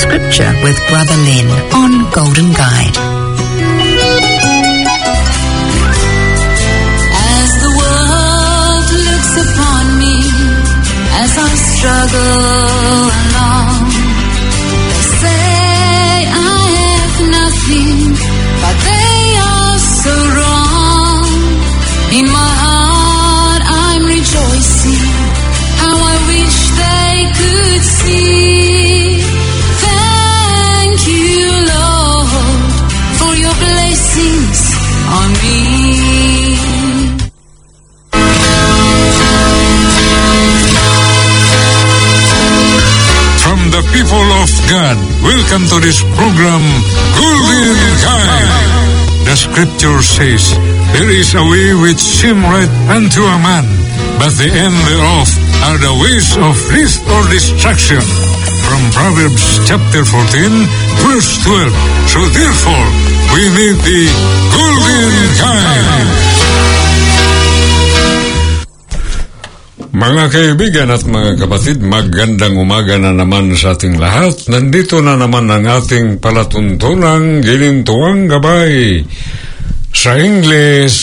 Scripture with Brother Len on Golden Guide. As the world looks upon me, as I struggle along, they say I have nothing, but they are so wrong. In my heart I'm rejoicing, how I wish they could see. Thank you, Lord, for your blessings on me. From the people of God, welcome to this program, Golden Guide. The scripture says, there is a way which seems right unto a man, but the end thereof are the ways of death or destruction. From Proverbs chapter 14, verse 12. So therefore, we need the Golden Guide. Mga kaibigan at mga kapatid, magandang umaga na naman sa ating lahat. Nandito na naman ang ating palatuntunang ginintuang gabay. Sa English,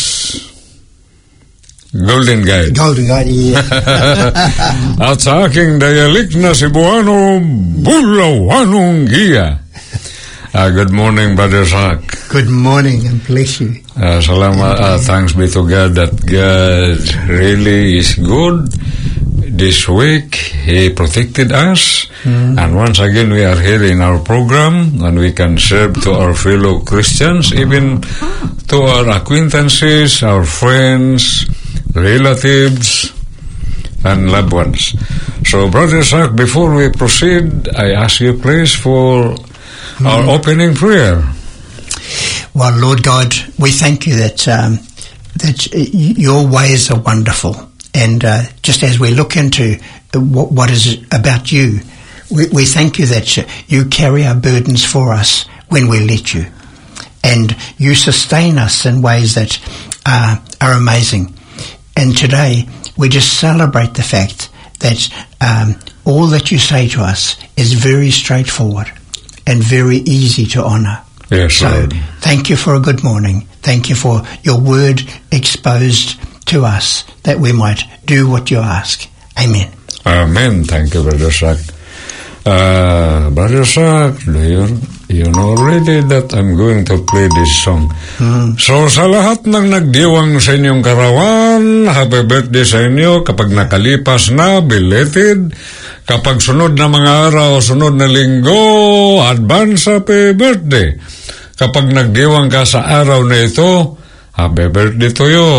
Golden Guide. Golden Guide, yeah. At sa aking dialect na Cebuano, Bulawanong Giya. Good morning, Brother Zach. Good morning and bless you. Salamat. Thanks be to God that God really is good. This week, He protected us. And once again, we are here in our program and we can serve to our fellow Christians, even to our acquaintances, our friends, relatives, and loved ones. So, Brother Zach, before we proceed, I ask you please for our opening prayer. Well, Lord God, we thank you that your ways are wonderful. And just as we look into what is about you, we thank you that you carry our burdens for us when we let you. And you sustain us in ways that are amazing. And today, we just celebrate the fact that all that you say to us is very straightforward and very easy to honor. Yes, so, Lord. Thank you for a good morning. Thank you for your word exposed to us, that we might do what you ask. Amen. Amen. Thank you, Brother Zach. Brother Zach, you know already that I'm going to play this song. So, sa lahat ng nagdiwang sa inyong karawan, happy birthday sa inyo. Kapag nakalipas na, belated. Kapag sunod na mga araw, sunod na linggo, advance happy birthday. Kapag nagdiwang ka sa araw na ito, happy birthday to you.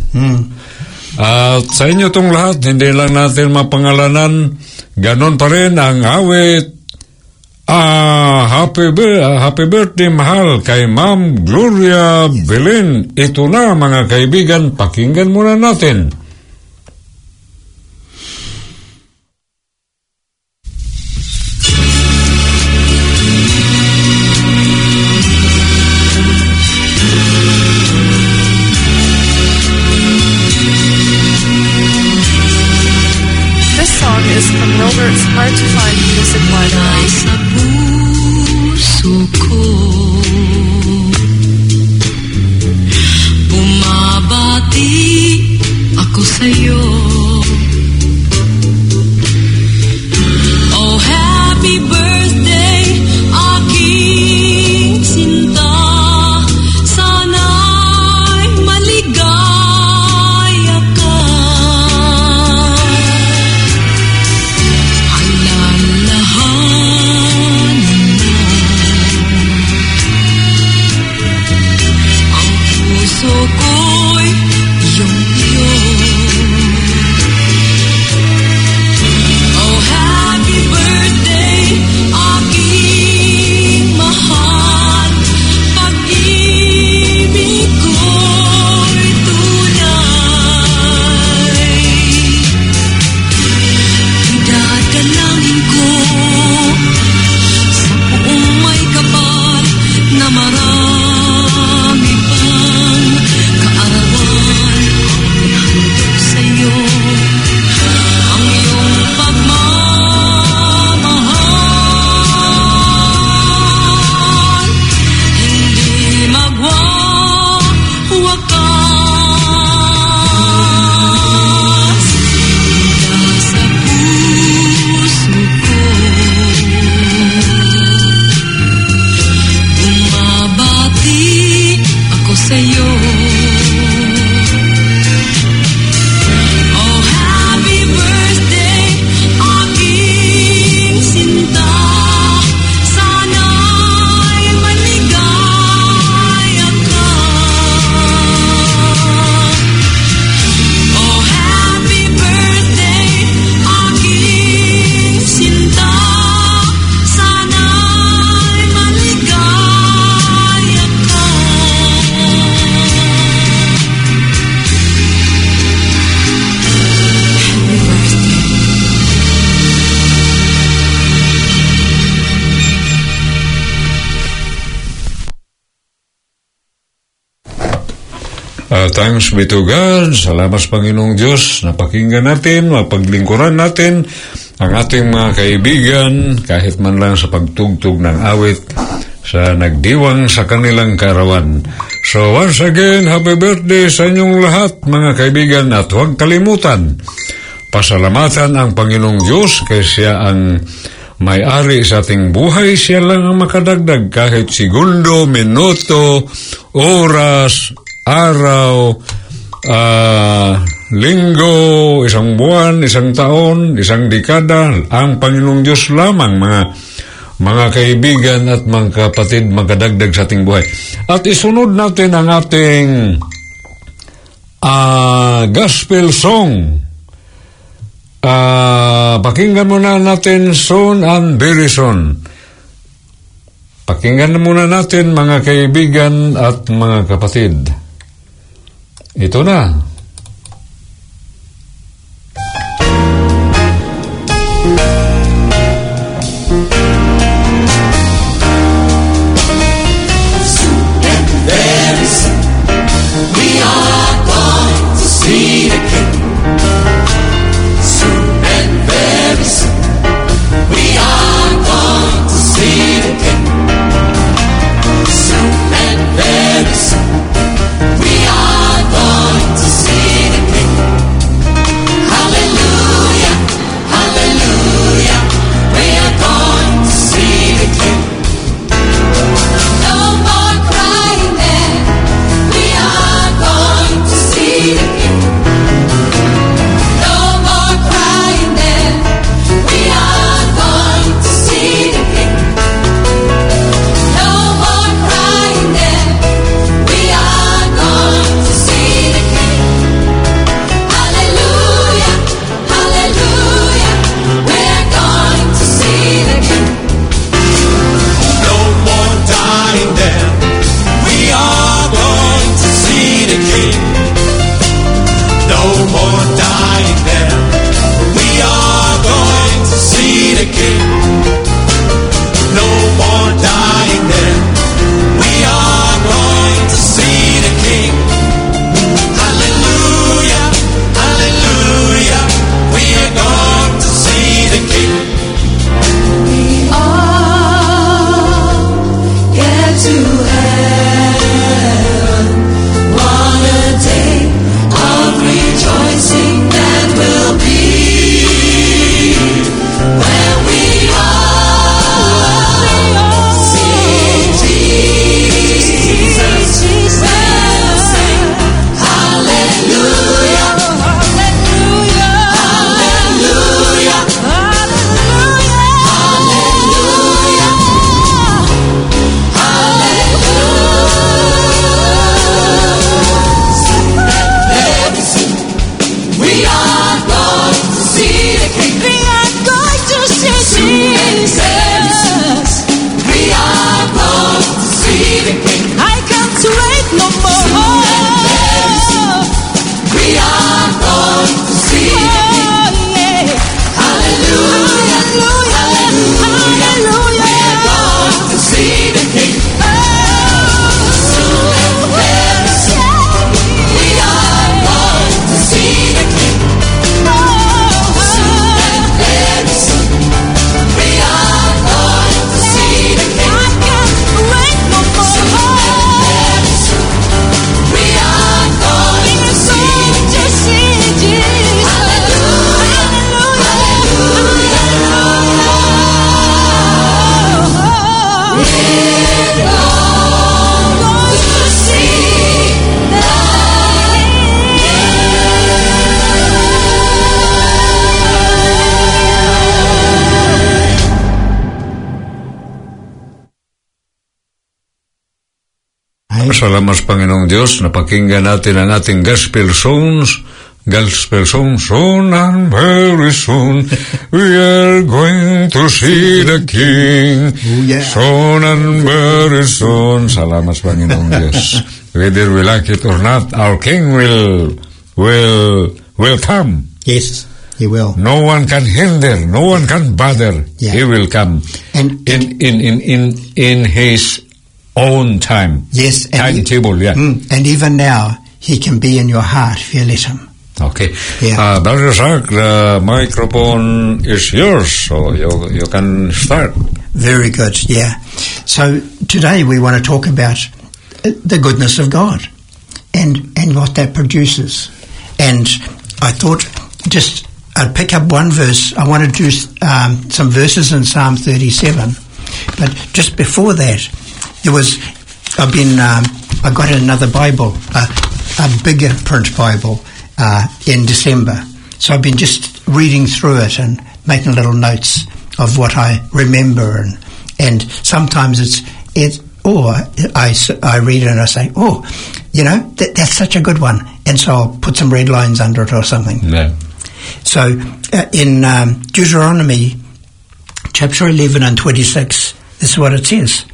At sa inyo tong lahat, hindi lang natin mapangalanan, ganon pa rin ang awit. Happy birthday, mahal, kay Ma'am Gloria Belen. Ito na, mga kaibigan, pakinggan muna natin. Is from Milbert's Hard to Find Music Library. Sa puso ko, bumabati ako sa'yo. Oh, happy birthday, aking sinta. Sana'y maligaya ka. La Thanks be to God. Salamat sa Panginoong Diyos. Napakinggan natin, mapaglingkuran natin ang ating mga kaibigan, kahit man lang sa pagtugtog ng awit, sa nagdiwang sa kanilang kaarawan. So once again, happy birthday sa inyong lahat, mga kaibigan, at huwag kalimutan, pasalamatan ang Panginoong Diyos kay siya ang may-ari sa ating buhay. Siya lang ang makadagdag kahit segundo, minuto, oras, araw, linggo, isang buwan, isang taon, isang dekada. Ang Panginoong Diyos lamang, mga kaibigan at mga kapatid, magkadagdag sa ating buhay. At isunod natin ang ating gospel song. Pakinggan muna natin Soon and Very Soon. Pakinggan muna natin, mga kaibigan at mga kapatid. Ito na. Salamat sa Panginoong Diyos. Napakinggan natin ang ating gospel songs. Gospel song, soon and very soon we are going to see the King. Soon and very soon. Salamat sa Panginoong Diyos. Whether we like it or not, our King will come. Yes, He will. No one can hinder, no one can bother. Yeah. He will come. And in His own time. Yes. Timetable, yeah. And even now, He can be in your heart if you let him. Okay. Yeah. Brother Zach, the microphone is yours, so you can start. Very good, yeah. So today we want to talk about the goodness of God and what that produces. And I thought I'd pick up one verse. I want to do some verses in Psalm 37. But just before that, I got another Bible, a bigger print Bible, in December. So I've been just reading through it and making little notes of what I remember, and sometimes I read it and I say, that's such a good one, and so I'll put some red lines under it or something. Yeah. So in Deuteronomy chapter 11 and 26, this is what it says.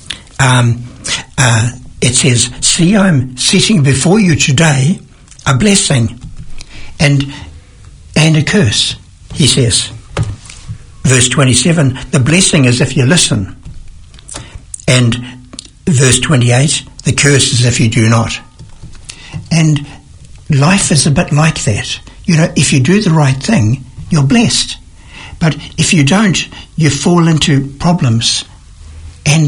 It says, "See, I'm setting before you today a blessing and a curse," he says. Verse 27, the blessing is if you listen. And verse 28, the curse is if you do not. And life is a bit like that. If you do the right thing, you're blessed. But if you don't, you fall into problems. And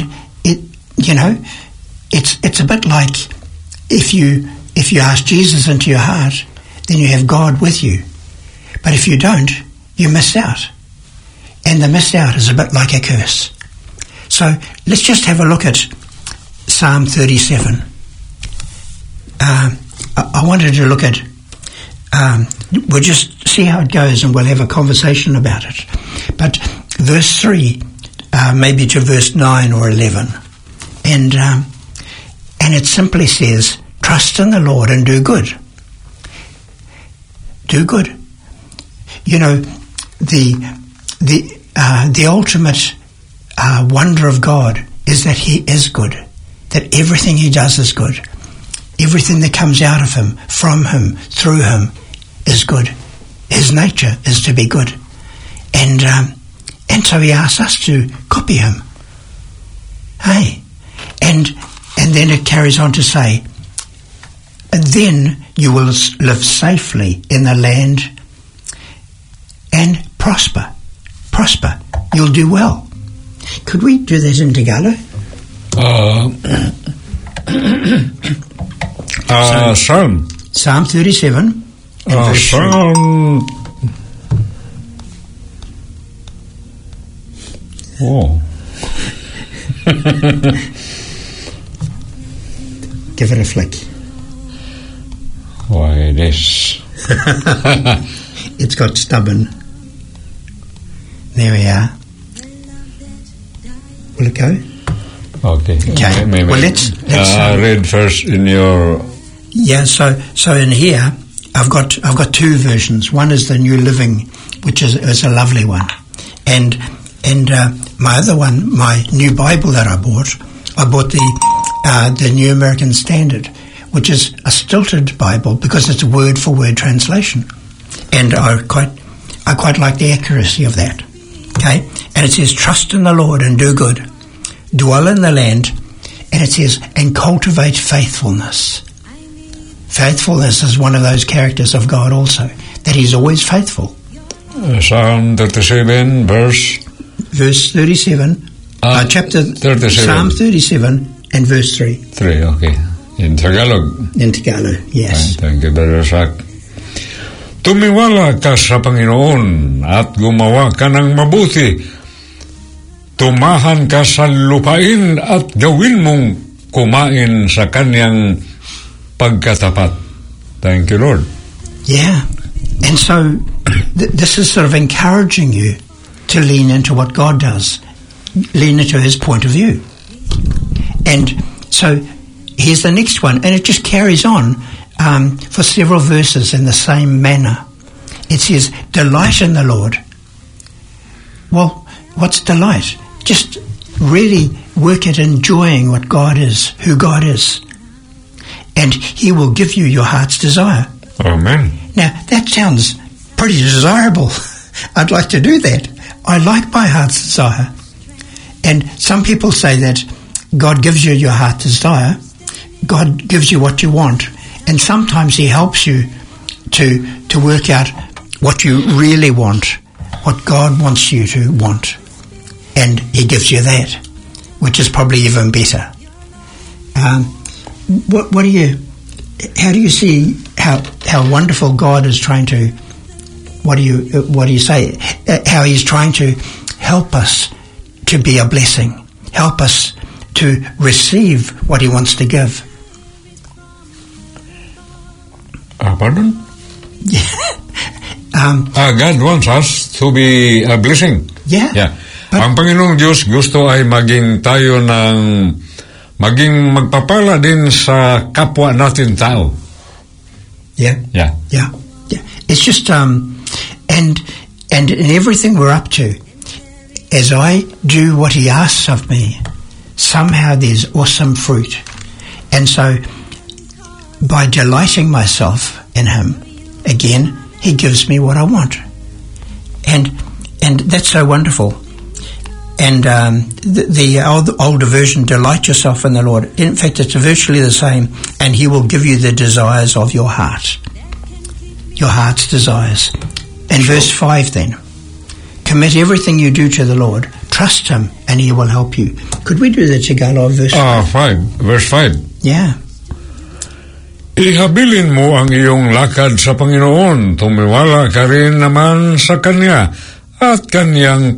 it's a bit like if you ask Jesus into your heart, then you have God with you. But if you don't, you miss out. And the miss out is a bit like a curse. So let's just have a look at Psalm 37. I wanted to look at, we'll just see how it goes and we'll have a conversation about it. But verse 3, maybe to verse 9 or 11. And it simply says, trust in the Lord and do good. Do good. The ultimate wonder of God is that he is good, that everything he does is good. Everything that comes out of him, from him, through him is good. His nature is to be good. And so he asks us to copy him. Hey? And then it carries on to say, and then you will live safely in the land and prosper. Prosper. You'll do well. Could we do that in Tagalog? Psalm 37. Psalm. Oh. Give it a flick. Why this? It's got stubborn. There we are. Will it go? Okay. Maybe. Well, let's read first in your. Yeah. So in here, I've got two versions. One is the New Living, which is a lovely one, and my other one, my new Bible that I bought the New American Standard, which is a stilted Bible because it's a word for word translation, and I quite like the accuracy of that. Okay, and it says, trust in the Lord and do good, dwell in the land, and it says, and cultivate faithfulness. Faithfulness is one of those characters of God also, that he's always faithful. Psalm 37, verse 37, chapter 37. Psalm 37 and verse 3. 3, okay. In Tagalog. In Tagalog, yes. Thank you, Brother Zach. Tumiwala ka sa Panginoon at gumawa ka ng mabuti. Tumahan ka sa lupain at gawin mong kumain sa kanyang pagkatapat. Thank you, Lord. Yeah. And so this is sort of encouraging you to lean into what God does, lean into his point of view. And so here's the next one, and it just carries on for several verses in the same manner. It says, delight in the Lord. Well, what's delight? Just really work at enjoying what God is, who God is. And he will give you your heart's desire. Amen. Now, that sounds pretty desirable. I'd like to do that. I like my heart's desire. And some people say that God gives you your heart's desire. God gives you what you want. And sometimes he helps you to work out what you really want, what God wants you to want. And he gives you that, which is probably even better. How do you see how wonderful God is trying to, what do you say, how he's trying to help us to be a blessing, help us to receive what he wants to give? Pardon? God wants us to be a blessing. Yeah. Ang Panginoong Diyos gusto ay maging tayo maging magpapala din sa kapwa natin tao. Yeah. It's just and in everything we're up to, as I do what he asks of me, somehow there's awesome fruit. And so by delighting myself in him, again, he gives me what I want. And that's so wonderful. And the older version, delight yourself in the Lord. In fact, it's virtually the same. And he will give you the desires of your heart. Your heart's desires. And verse 5 then. Commit everything you do to the Lord. Trust him and he will help you. Could we do that together? Verse 5. Verse 5. Yeah. Ihabilin mo ang iyong lakad sa Panginoon. Tumiwala ka rin naman sa Kanya at Kanyang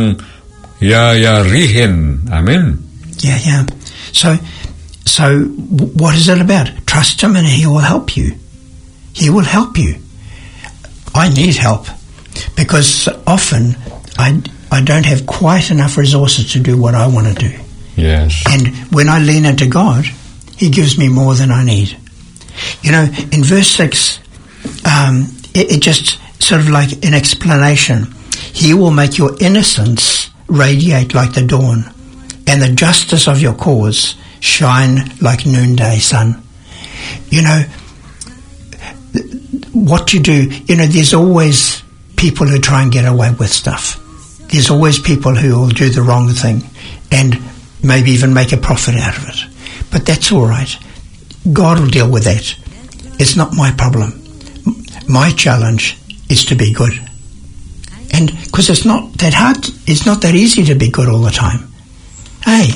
yayarihin. Amen. Yeah. So what is it about? Trust him and he will help you. He will help you. I need help because often I don't have quite enough resources to do what I want to do. Yes. And when I lean into God, he gives me more than I need. You know, in verse 6, it just sort of like an explanation. He will make your innocence radiate like the dawn, and the justice of your cause shine like noonday sun. You know, what you do, you know, there's always people who try and get away with stuff. There's always people who will do the wrong thing and maybe even make a profit out of it. But that's all right. God will deal with that. It's not my problem. My challenge is to be good. And because it's not that hard, it's not that easy to be good all the time. Hey,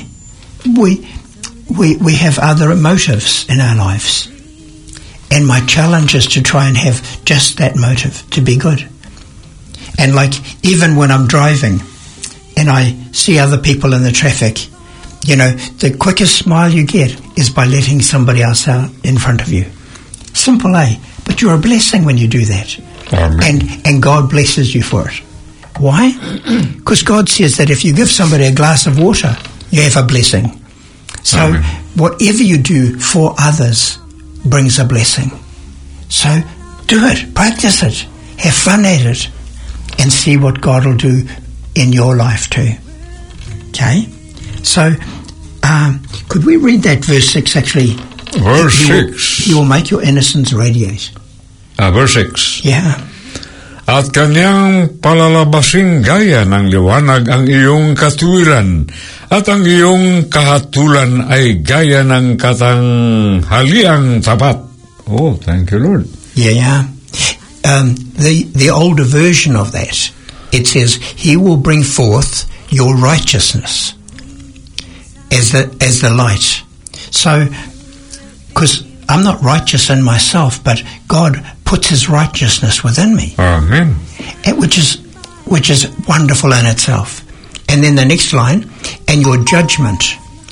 we have other motives in our lives. And my challenge is to try and have just that motive, to be good. And like, even when I'm driving and I see other people in the traffic, you know, the quickest smile you get is by letting somebody else out in front of you. Simple, eh? But you're a blessing when you do that. Amen. And God blesses you for it. Why? Because God says that if you give somebody a glass of water, you have a blessing. So Amen. Whatever you do for others brings a blessing. So do it, practice it, have fun at it, and see what God will do in your life too. Okay? So, could we read that verse 6 actually? Verse 6. He will make your innocence radiate. Verse 6. Yeah. At Kanyang palalabasing gaya ng liwanag ang iyong katuwiran, at ang iyong kahatulan ay gaya ng katanghaliang tapat. Oh, thank you, Lord. Yeah. The older version of that, it says, He will bring forth your righteousness as the light. So, because I'm not righteous in myself, but God puts His righteousness within me. Amen. Which is wonderful in itself. And then the next line, and your judgment,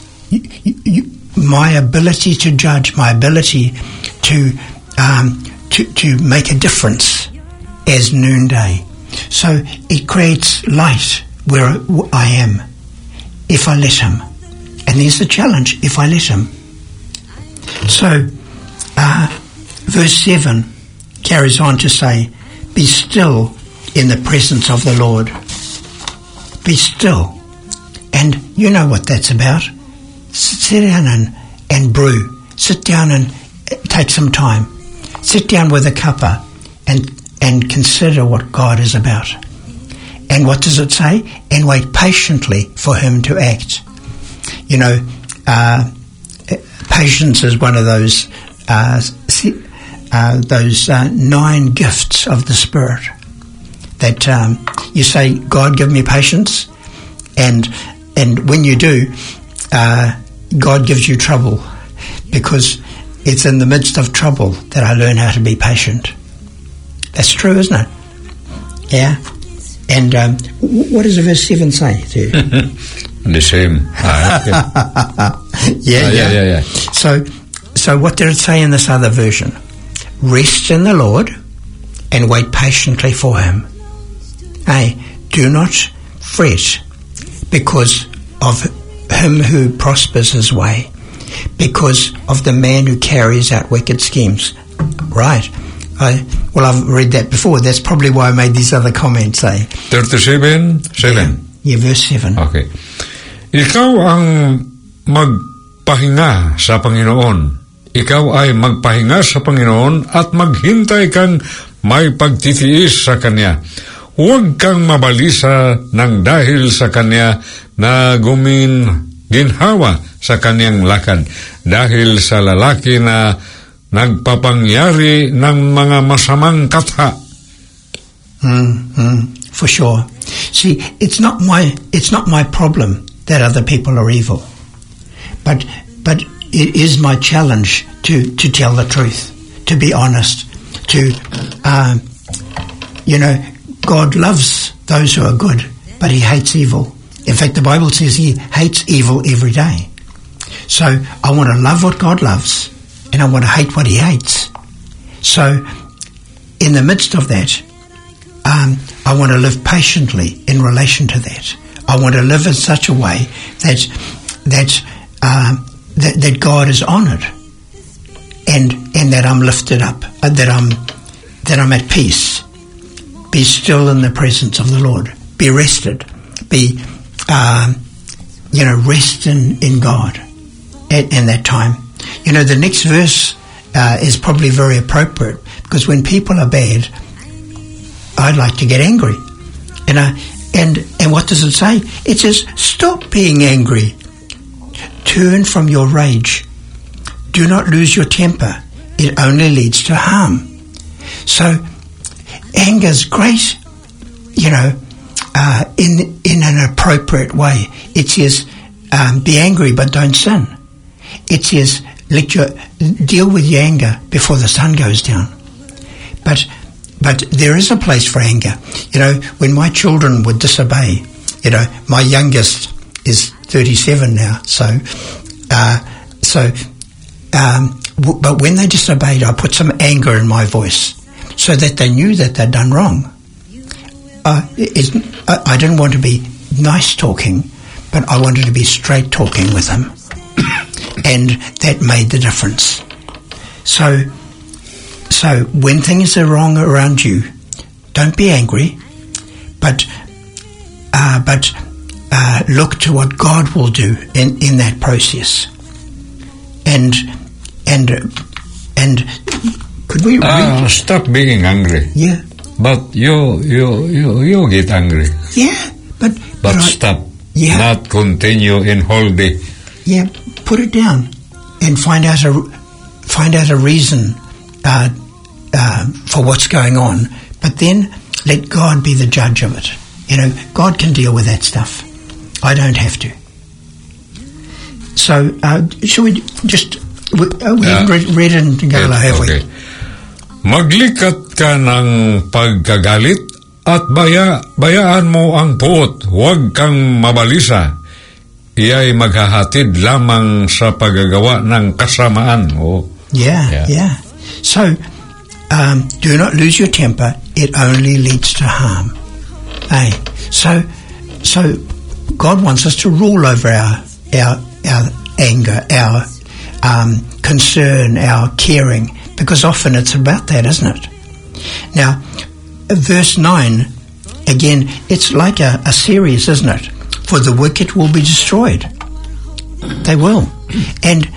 my ability to judge, my ability to make a difference as noonday. So it creates light where I am, if I let Him. And there's the challenge, if I let Him. So, verse 7 carries on to say, be still in the presence of the Lord. Be still. And you know what that's about. Sit down and brew. Sit down and take some time. Sit down with a cuppa and consider what God is about. And what does it say? And wait patiently for Him to act. You know, patience is one of those those 9 gifts of the Spirit. That you say, God, give me patience, and when you do, God gives you trouble, because it's in the midst of trouble that I learn how to be patient. That's true, isn't it? Yeah. And what does verse 7 say to you? The same. Yeah. So what did it say in this other version? Rest in the Lord and wait patiently for Him. Hey, do not fret because of him who prospers his way, because of the man who carries out wicked schemes. Right. I've read that before. That's probably why I made these other comments. 37? 7? Yeah, verse 7. Okay. Ikaw ang magpahinga sa Panginoon. Ikaw ay magpahinga sa Panginoon at maghintay kang may pagtitiis sa Kanya. Huwag kang mabalisa ng dahil sa Kanya na ginhawa sa Kanyang lakad, dahil sa lalaki na nagpapangyari ng mga masamang katha. For sure. See, it's not my problem that other people are evil, but it is my challenge to tell the truth, to be honest, to God loves those who are good, but He hates evil. In fact, the Bible says He hates evil every day. So I want to love what God loves, and I want to hate what He hates. So in the midst of that, I want to live patiently in relation to that. I want to live in such a way that God is honoured, and that I'm lifted up, that I'm at peace. Be still in the presence of the Lord. Be rested. Be rest in God in that time. The next verse is probably very appropriate, because when people are bad, I'd like to get angry. And what does it say? It says, stop being angry. Turn from your rage. Do not lose your temper. It only leads to harm. So anger's great, in an appropriate way. It says, be angry but don't sin. It says, deal with your anger before the sun goes down. But there is a place for anger. When my children would disobey, my youngest is 37 now, but when they disobeyed, I put some anger in my voice so that they knew that they'd done wrong. I didn't want to be nice talking, but I wanted to be straight talking with them. And that made the difference. So when things are wrong around you, don't be angry, but look to what God will do in that process. And could we read? Stop being angry. Yeah. But you get angry. Yeah, but stop. Yeah. Not continue in whole day. Yeah, put it down and find out a reason for what's going on. But then let God be the judge of it. God can deal with that stuff. I don't have to. So, shall we just... we haven't read it in Tagalog, have we? Maglikat ka ng pagkagalit at bayaan mo ang puot. Huwag kang mabalisa. Iya'y maghahatid lamang sa paggagawa ng kasamaan. Oh. Yeah. So, do not lose your temper. It only leads to harm. Hey, so God wants us to rule over our anger, our concern, our caring, because often it's about that, isn't it? Now, verse 9, again, it's like a series, isn't it? For the wicked will be destroyed. They will. And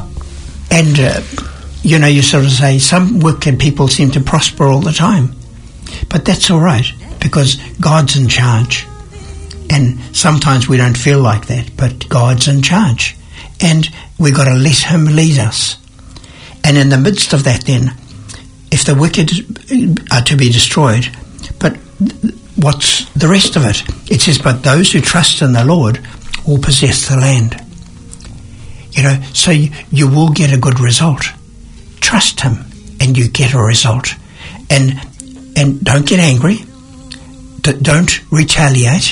you sort of say, some wicked people seem to prosper all the time. But that's all right, because God's in charge. And sometimes we don't feel like that, but God's in charge. And we've got to let Him lead us. And in the midst of that then, if the wicked are to be destroyed, but what's the rest of it? It says, but those who trust in the Lord will possess the land. You know, so you will get a good result. Trust Him and you get a result. And don't get angry. Don't retaliate.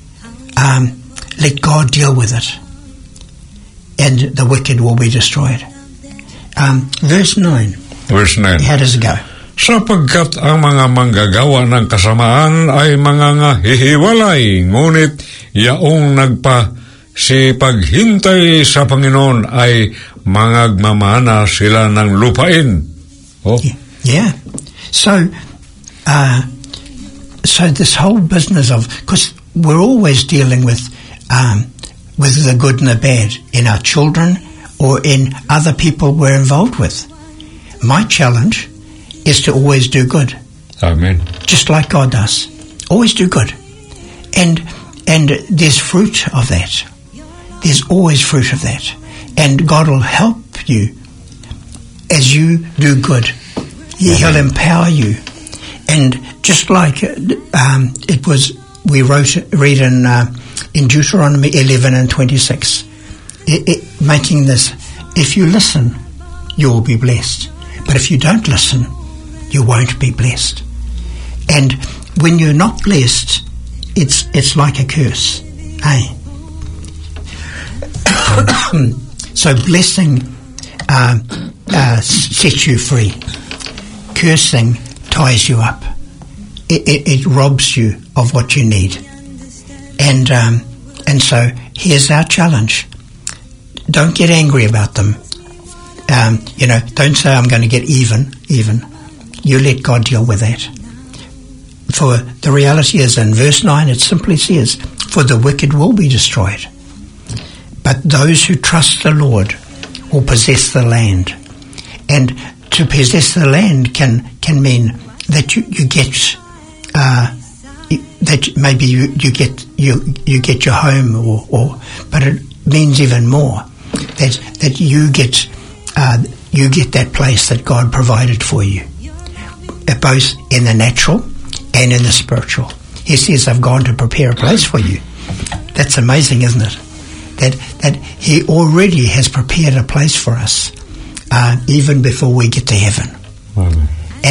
Let God deal with it. And the wicked will be destroyed. Verse 9. Verse 9. How does it go? Sapagkat ang mga manggagawa ng kasamaan ay mga hihiwalay, ngunit yaong nagpasipaghintay sa Panginoon ay mangagmamana sila ng lupain. Oh. Yeah. So this whole business of, because we're always dealing with the good and the bad in our children or in other people we're involved with. My challenge is to always do good. Amen. Just like God does. Always do good. And there's fruit of that. There's always fruit of that. And God will help you as you do good. He'll empower you. And just like it was, we read in Deuteronomy 11 and 26, making this, if you listen, you will be blessed. But if you don't listen, you won't be blessed. And when you're not blessed, it's like a curse. Hey? So blessing sets you free. Cursing ties you up. It robs you of what you need. And so here's our challenge. Don't get angry about them. Don't say I'm going to get even. You let God deal with that. For the reality is, in verse 9, it simply says, for the wicked will be destroyed. But those who trust the Lord will possess the land. And to possess the land can mean that you get that maybe you get your home, or but it means even more that you get that place that God provided for you, both in the natural and in the spiritual. He says, I've gone to prepare a place for you. That's amazing, isn't it? That He already has prepared a place for us, even before we get to heaven. Amen.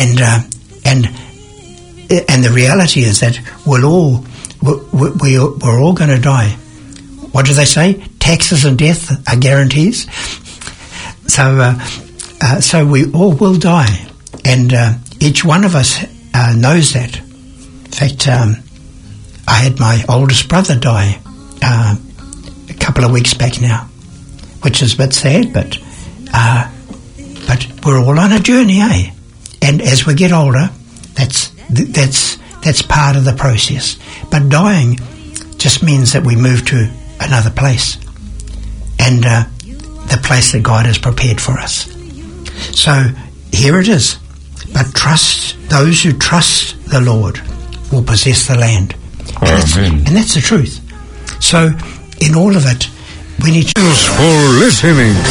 And the reality is that we're all going to die. What do they say? Taxes and death are guarantees. So we all will die, and each one of us knows that. In fact, I had my oldest brother die a couple of weeks back now, which is a bit sad, but we're all on a journey, eh? And as we get older, that's part of the process. But dying just means that we move to another place, and the place that God has prepared for us. So here it is. But those who trust the Lord will possess the land. And that's the truth. So in all of it, we need to... Thanks for listening.